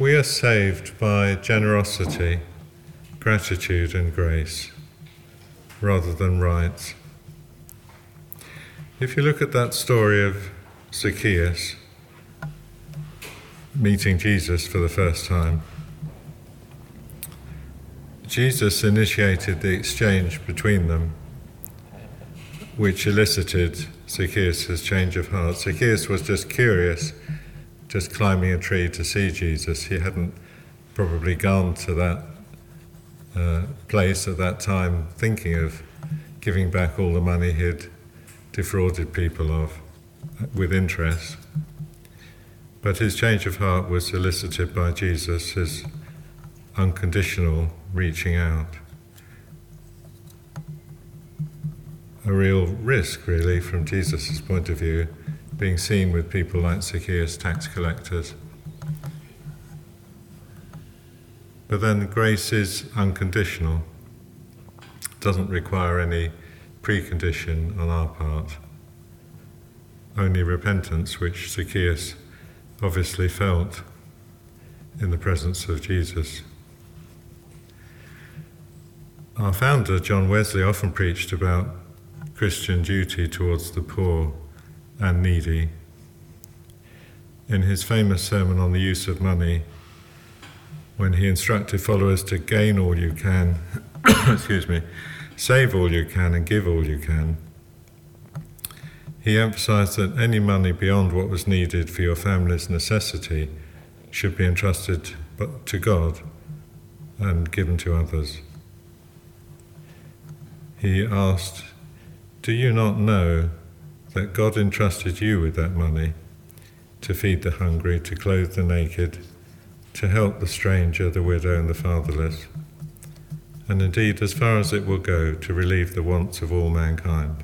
We are saved by generosity, gratitude and grace, rather than rights. If you look at that story of Zacchaeus meeting Jesus for the first time, Jesus initiated the exchange between them, which elicited Zacchaeus' change of heart. Zacchaeus was just curious, just climbing a tree to see Jesus. He hadn't probably gone to that place at that time thinking of giving back all the money he'd defrauded people of with interest. But his change of heart was elicited by Jesus, his unconditional reaching out. A real risk, really, from Jesus' point of view, being seen with people like Zacchaeus, tax collectors. But then grace is unconditional, doesn't require any precondition on our part. Only repentance, which Zacchaeus obviously felt in the presence of Jesus. Our founder, John Wesley, often preached about Christian duty towards the poor and needy. In his famous sermon on the use of money, when he instructed followers to gain all you can, save all you can and give all you can, he emphasized that any money beyond what was needed for your family's necessity should be entrusted to God and given to others. He asked, "Do you not know that God entrusted you with that money to feed the hungry, to clothe the naked, to help the stranger, the widow and the fatherless, and indeed, as far as it will go, to relieve the wants of all mankind?"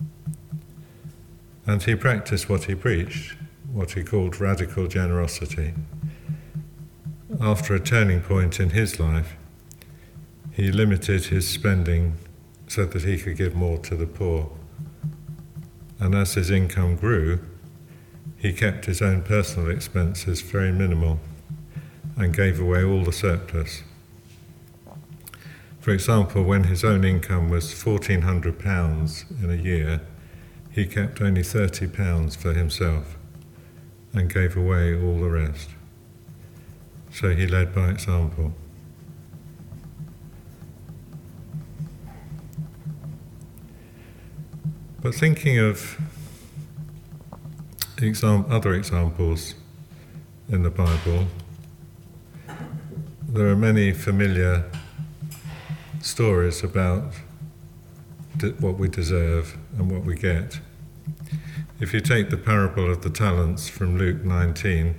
And he practiced what he preached, what he called radical generosity. After a turning point in his life, he limited his spending so that he could give more to the poor. And as his income grew, he kept his own personal expenses very minimal and gave away all the surplus. For example, when his own income was £1,400 in a year, he kept only £30 for himself and gave away all the rest. So he led by example. But thinking of other examples in the Bible, there are many familiar stories about what we deserve and what we get. If you take the parable of the talents from Luke 19,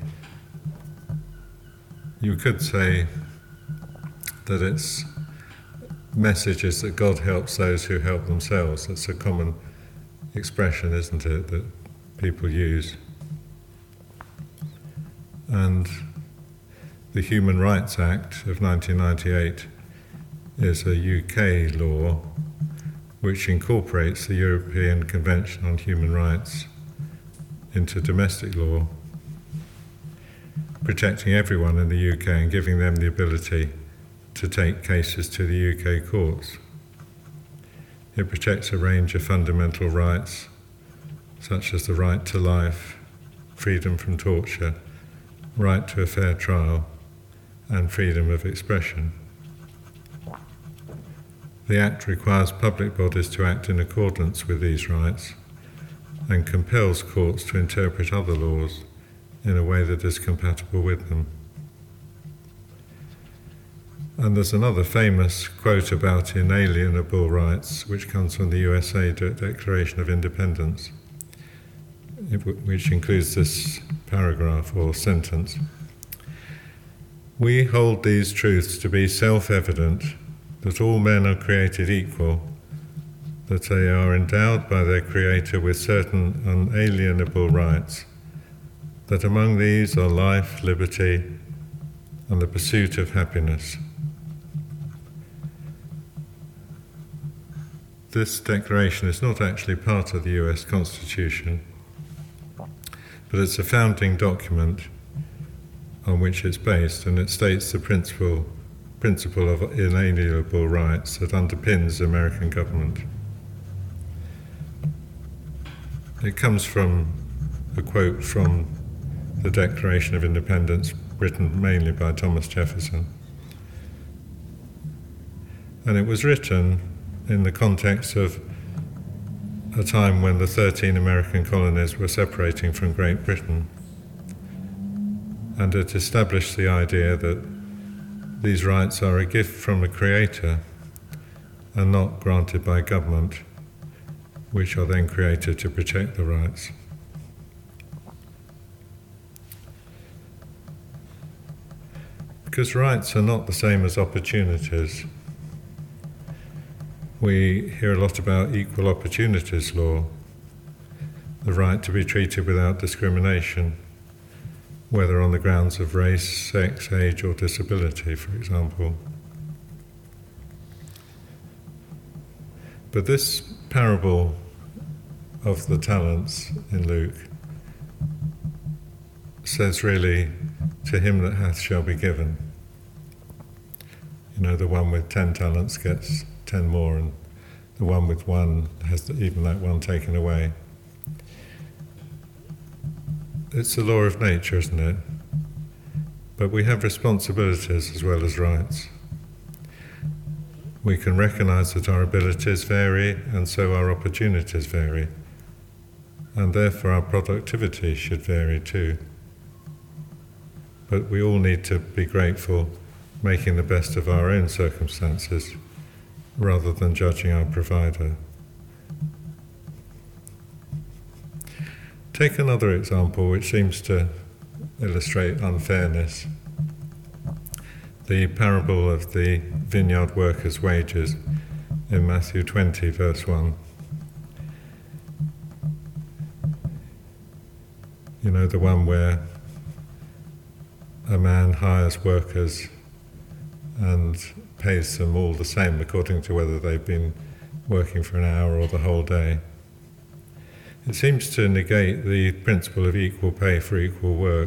you could say that its message is that God helps those who help themselves. That's a common expression, isn't it, that people use. And the Human Rights Act of 1998 is a UK law which incorporates the European Convention on Human Rights into domestic law, protecting everyone in the UK and giving them the ability to take cases to the UK courts. It protects a range of fundamental rights, such as the right to life, freedom from torture, right to a fair trial, and freedom of expression. The Act requires public bodies to act in accordance with these rights and compels courts to interpret other laws in a way that is compatible with them. And there's another famous quote about inalienable rights, which comes from the USA Declaration of Independence, which includes this paragraph or sentence. "We hold these truths to be self-evident, that all men are created equal, that they are endowed by their Creator with certain unalienable rights, that among these are life, liberty, and the pursuit of happiness." This declaration is not actually part of the US Constitution, but it's a founding document on which it's based, and it states the principle of inalienable rights that underpins the American government. It comes from a quote from the Declaration of Independence, written mainly by Thomas Jefferson. And it was written in the context of a time when the 13 American colonies were separating from Great Britain. And it established the idea that these rights are a gift from the Creator and not granted by government, which are then created to protect the rights. Because rights are not the same as opportunities. We hear a lot about equal opportunities law, the right to be treated without discrimination, whether on the grounds of race, sex, age, or disability, for example. But this parable of the talents in Luke says really, to him that hath shall be given. You know, the one with 10 talents gets 10 more, and the one with one has even that one taken away. It's the law of nature, isn't it? But we have responsibilities as well as rights. We can recognise that our abilities vary, and so our opportunities vary. And therefore our productivity should vary too. But we all need to be grateful, making the best of our own circumstances, rather than judging our provider. Take another example which seems to illustrate unfairness. The parable of the vineyard workers' wages in Matthew 20, verse 1. You know, the one where a man hires workers and pays them all the same according to whether they've been working for an hour or the whole day. It seems to negate the principle of equal pay for equal work,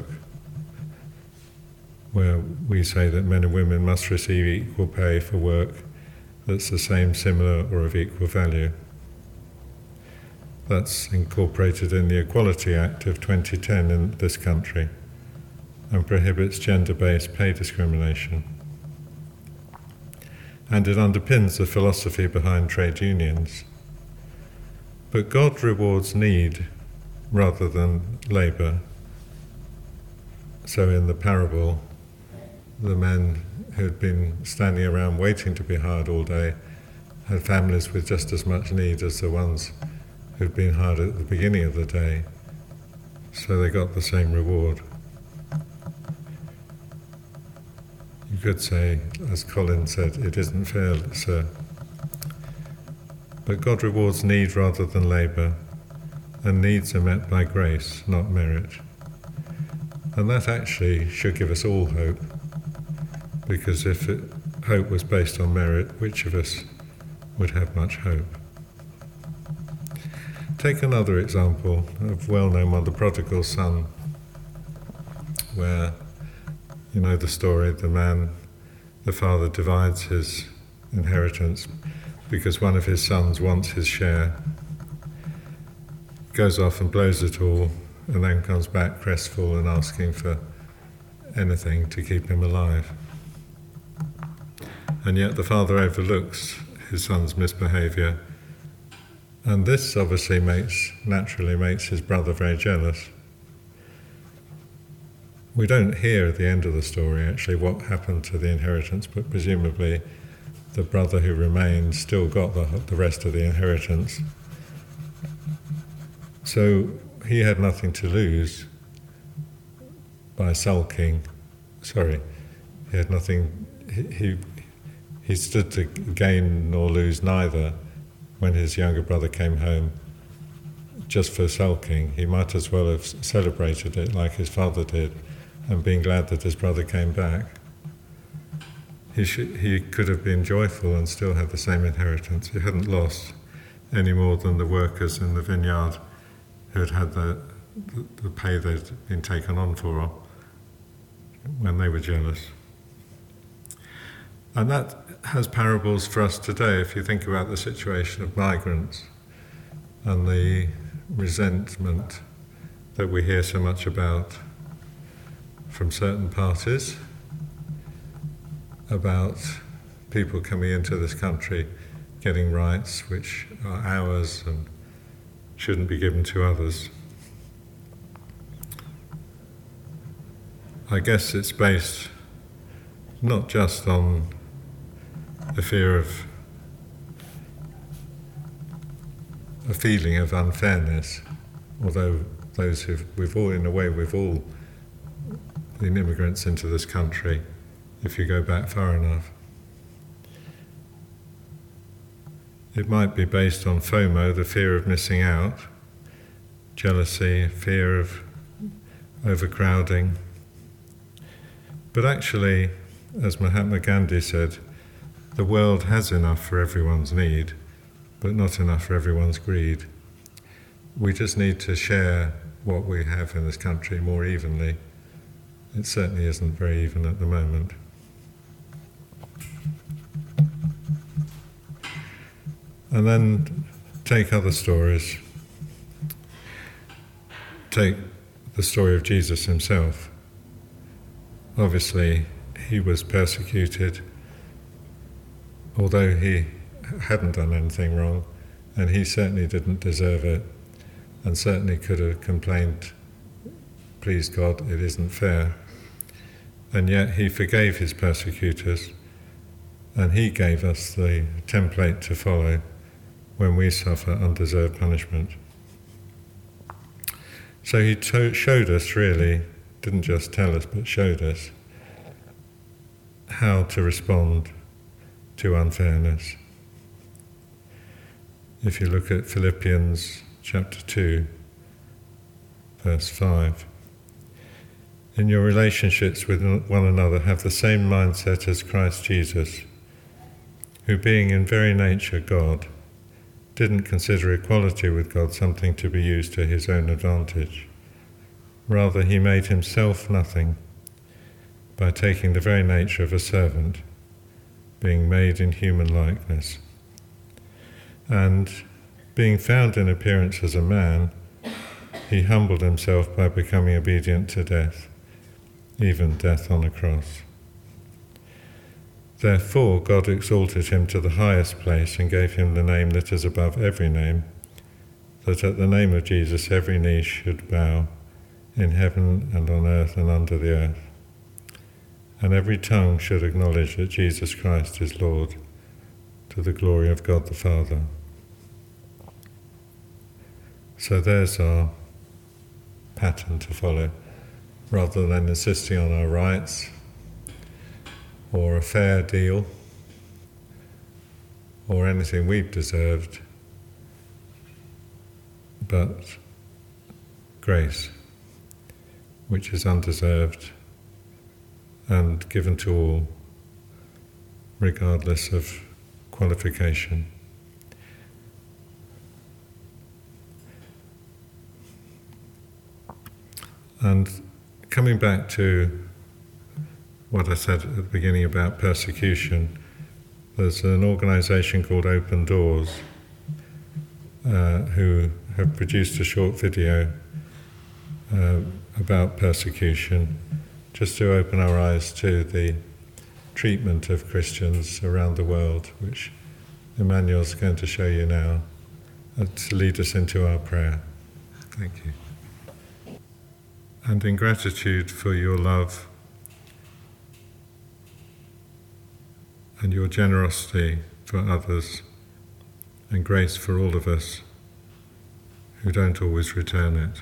where we say that men and women must receive equal pay for work that's the same, similar, or of equal value. That's incorporated in the Equality Act of 2010 in this country and prohibits gender-based pay discrimination. And it underpins the philosophy behind trade unions. But God rewards need rather than labour. So in the parable, the men who'd been standing around waiting to be hired all day had families with just as much need as the ones who'd been hired at the beginning of the day. So they got the same reward. You could say, as Colin said, it isn't fair, sir. But God rewards need rather than labour, and needs are met by grace, not merit. And that actually should give us all hope, because if hope was based on merit, which of us would have much hope? Take another example of well-known one, the prodigal son, where, you know the story, the father divides his inheritance because one of his sons wants his share, goes off and blows it all, and then comes back crestful and asking for anything to keep him alive. And yet the father overlooks his son's misbehaviour, and this obviously naturally makes his brother very jealous. We don't hear at the end of the story actually what happened to the inheritance, but presumably the brother who remained still got the rest of the inheritance. So he had nothing to lose by sulking. Sorry, he had nothing. He stood to gain nor lose neither when his younger brother came home. Just for sulking, he might as well have celebrated it like his father did, and been glad that his brother came back. He could have been joyful and still had the same inheritance. He hadn't lost any more than the workers in the vineyard who had the pay they'd been taken on for, when they were jealous. And that has parables for us today if you think about the situation of migrants and the resentment that we hear so much about from certain parties about people coming into this country getting rights which are ours and shouldn't be given to others. I guess it's based not just on the fear of a feeling of unfairness, although we've all been immigrants into this country, if you go back far enough. It might be based on FOMO, the fear of missing out, jealousy, fear of overcrowding. But actually, as Mahatma Gandhi said, the world has enough for everyone's need, but not enough for everyone's greed. We just need to share what we have in this country more evenly. It certainly isn't very even at the moment. And then take other stories. Take the story of Jesus himself. Obviously, he was persecuted, although he hadn't done anything wrong, and he certainly didn't deserve it, and certainly could have complained, please God, it isn't fair. And yet he forgave his persecutors, and he gave us the template to follow when we suffer undeserved punishment. So he showed us really, didn't just tell us, but showed us how to respond to unfairness. If you look at Philippians chapter 2, verse 5, in your relationships with one another have the same mindset as Christ Jesus, who being in very nature God, didn't consider equality with God something to be used to his own advantage. Rather, he made himself nothing by taking the very nature of a servant, being made in human likeness. And being found in appearance as a man, he humbled himself by becoming obedient to death, even death on a cross. Therefore God exalted him to the highest place and gave him the name that is above every name, that at the name of Jesus every knee should bow, in heaven and on earth and under the earth, and every tongue should acknowledge that Jesus Christ is Lord, to the glory of God the Father. So there's our pattern to follow, rather than insisting on our rights or a fair deal or anything we've deserved, but grace, which is undeserved and given to all, regardless of qualification. And coming back to what I said at the beginning about persecution, there's an organisation called Open Doors who have produced a short video about persecution, just to open our eyes to the treatment of Christians around the world, which Emmanuel's going to show you now, to lead us into our prayer. Thank you. And in gratitude for your love and your generosity for others, and grace for all of us who don't always return it.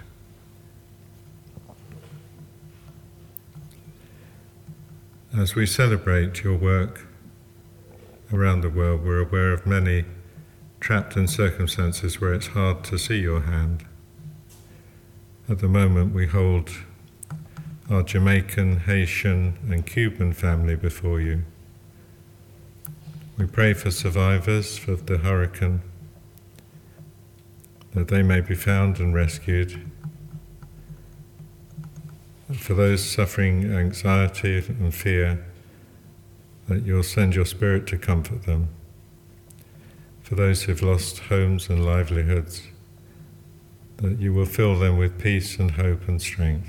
As we celebrate your work around the world, we're aware of many trapped in circumstances where it's hard to see your hand. At the moment, we hold our Jamaican, Haitian, and Cuban family before you. We pray for survivors of the hurricane, that they may be found and rescued, For those suffering anxiety and fear, that you'll send your Spirit to comfort them. For those who've lost homes and livelihoods, that you will fill them with peace and hope and strength.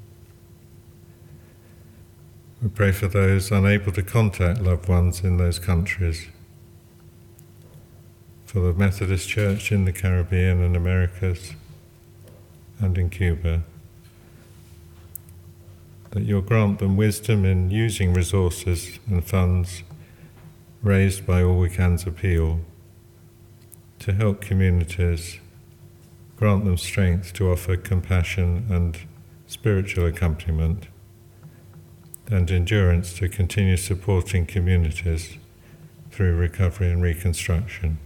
We pray for those unable to contact loved ones in those countries, for the Methodist Church in the Caribbean and Americas and in Cuba, that you'll grant them wisdom in using resources and funds raised by All We Can's appeal to help communities, grant them strength to offer compassion and spiritual accompaniment, and endurance to continue supporting communities through recovery and reconstruction.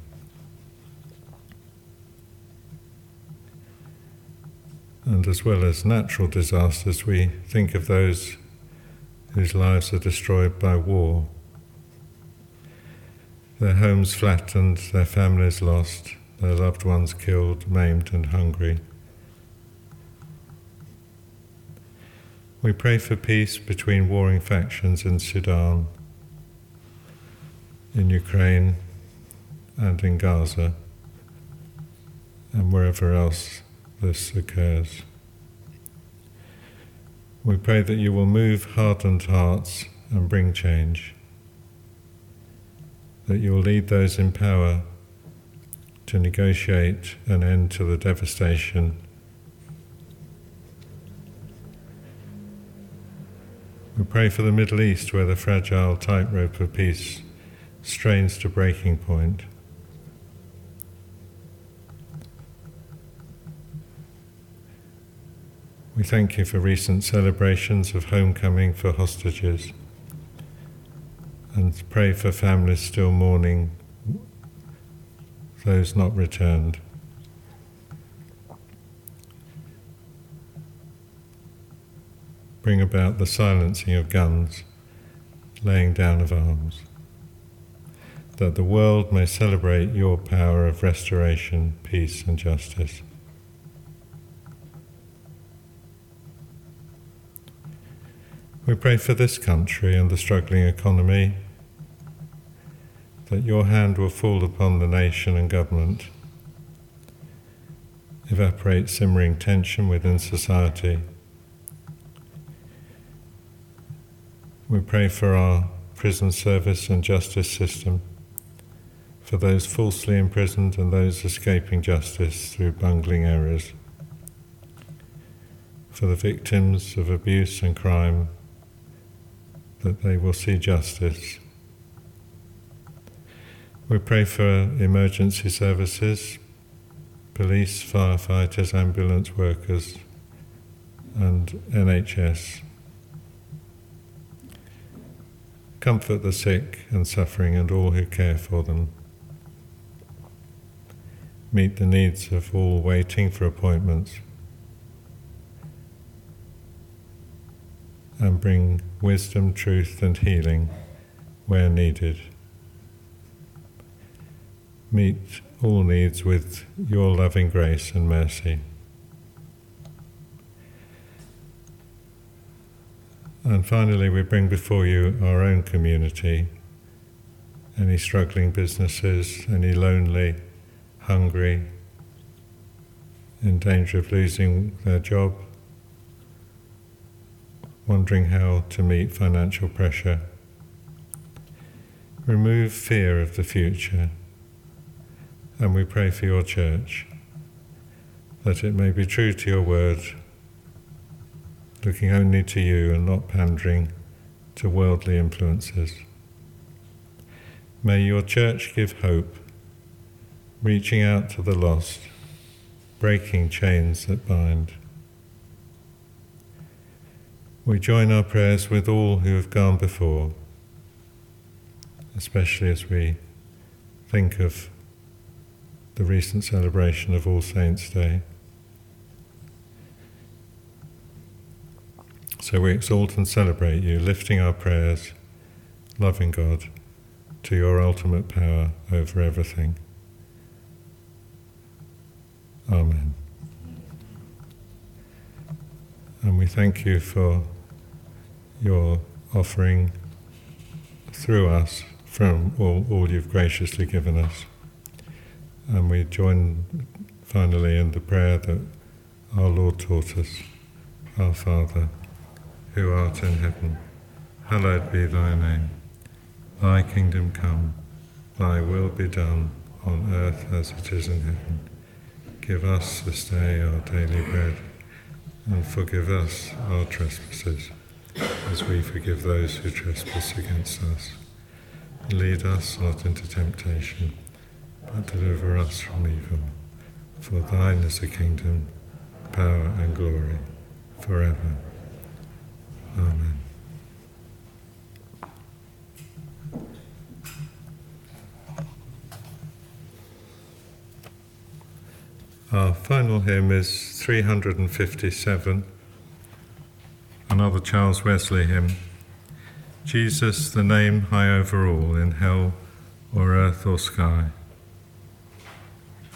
And as well as natural disasters, we think of those whose lives are destroyed by war, their homes flattened, their families lost, their loved ones killed, maimed and hungry. We pray for peace between warring factions in Sudan, in Ukraine and in Gaza, and wherever else this occurs. We pray that you will move hardened hearts and bring change, that you will lead those in power to negotiate an end to the devastation. We pray for the Middle East, where the fragile tightrope of peace strains to breaking point. We thank you for recent celebrations of homecoming for hostages, and pray for families still mourning those not returned. Bring about the silencing of guns, laying down of arms, that the world may celebrate your power of restoration, peace and justice. We pray for this country and the struggling economy, that your hand will fall upon the nation and government, evaporate simmering tension within society. We pray for our prison service and justice system, for those falsely imprisoned and those escaping justice through bungling errors, for the victims of abuse and crime, that they will see justice. We pray for emergency services, police, firefighters, ambulance workers, and NHS. Comfort the sick and suffering and all who care for them. Meet the needs of all waiting for appointments, and bring wisdom, truth and healing where needed. Meet all needs with your loving grace and mercy. And finally, we bring before you our own community, any struggling businesses, any lonely, hungry, in danger of losing their job, wondering how to meet financial pressure. Remove fear of the future, and we pray for your church, that it may be true to your word, looking only to you and not pandering to worldly influences. May your church give hope, reaching out to the lost, breaking chains that bind. We join our prayers with all who have gone before, especially as we think of the recent celebration of All Saints' Day. So we exalt and celebrate you, lifting our prayers, loving God, to your ultimate power over everything. Amen. And we thank you for your offering through us from all you've graciously given us. And we join finally in the prayer that our Lord taught us. Our Father, who art in heaven, hallowed be thy name. Thy kingdom come, thy will be done on earth as it is in heaven. Give us this day our daily bread, and forgive us our trespasses, as we forgive those who trespass against us. Lead us not into temptation, but deliver us from evil. For thine is the kingdom, power and glory, forever. Amen. Our final hymn is 357, another Charles Wesley hymn. Jesus, the name high over all, in hell or earth or sky.